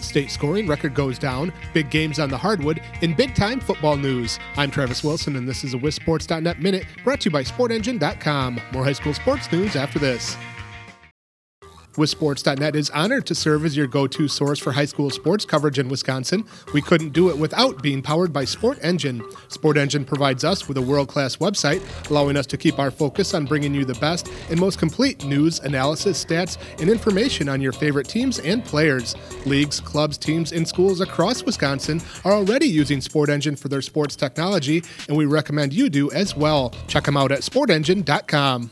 State scoring record goes down, big games on the hardwood, and big-time football news. I'm Travis Wilson, and this is a WisSports.net Minute brought to you by SportEngine.com. More high school sports news after this. WisSports.net is honored to serve as your go-to source for high school sports coverage in Wisconsin. We couldn't do it without being powered by Sport Engine. Sport Engine provides us with a world-class website, allowing us to keep our focus on bringing you the best and most complete news, analysis, stats, and information on your favorite teams and players. Leagues, clubs, teams, and schools across Wisconsin are already using Sport Engine for their sports technology, and we recommend you do as well. Check them out at SportEngine.com.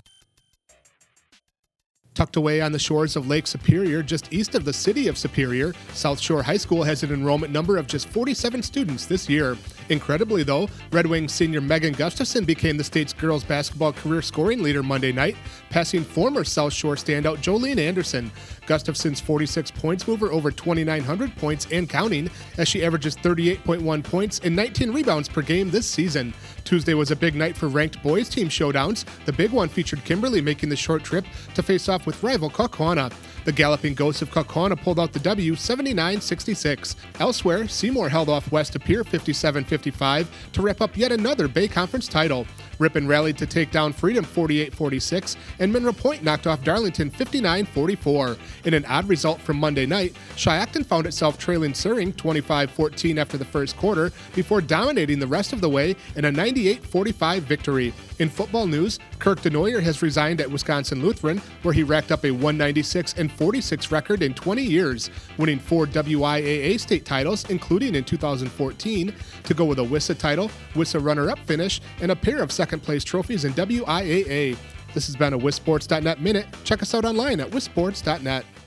Tucked away on the shores of Lake Superior, just east of the city of Superior, South Shore High School has an enrollment number of just 47 students this year. Incredibly, though, Red Wings senior Megan Gustafson became the state's girls basketball career scoring leader Monday night, passing former South Shore standout Jolene Anderson. Gustafson's 46 points move her over 2,900 points and counting, as she averages 38.1 points and 19 rebounds per game this season. Tuesday was a big night for ranked boys team showdowns. The big one featured Kimberly making the short trip to face off with rival Kaukauna. The Galloping Ghosts of Kaukauna pulled out the W 79-66. Elsewhere, Seymour held off West Appear 57-55 to wrap up yet another Bay Conference title. Ripon rallied to take down Freedom 48-46, and Mineral Point knocked off Darlington 59-44. In an odd result from Monday night, Shiocton found itself trailing Suring 25-14 after the first quarter before dominating the rest of the way in a 98-45 victory. In football news, Kirk Denoyer has resigned at Wisconsin Lutheran, where he racked up a 196-46 record in 20 years, winning 4 WIAA state titles, including in 2014, to go with a WISA title, WISA runner-up finish, and a pair of second-place trophies in WIAA. This has been a WisSports.net Minute. Check us out online at WisSports.net.